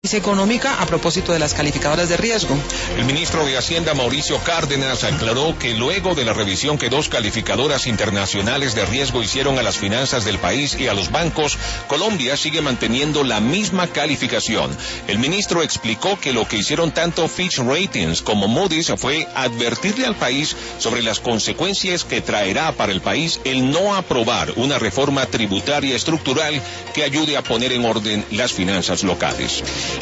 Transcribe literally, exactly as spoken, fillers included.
económica a propósito de las calificadoras de riesgo. El ministro de Hacienda, Mauricio Cárdenas, aclaró que luego de la revisión que dos calificadoras internacionales de riesgo hicieron a las finanzas del país y a los bancos, Colombia sigue manteniendo la misma calificación. El ministro explicó que lo que hicieron tanto Fitch Ratings como Moody's fue advertirle al país sobre las consecuencias que traerá para el país el no aprobar una reforma tributaria estructural que ayude a poner en orden las finanzas locales.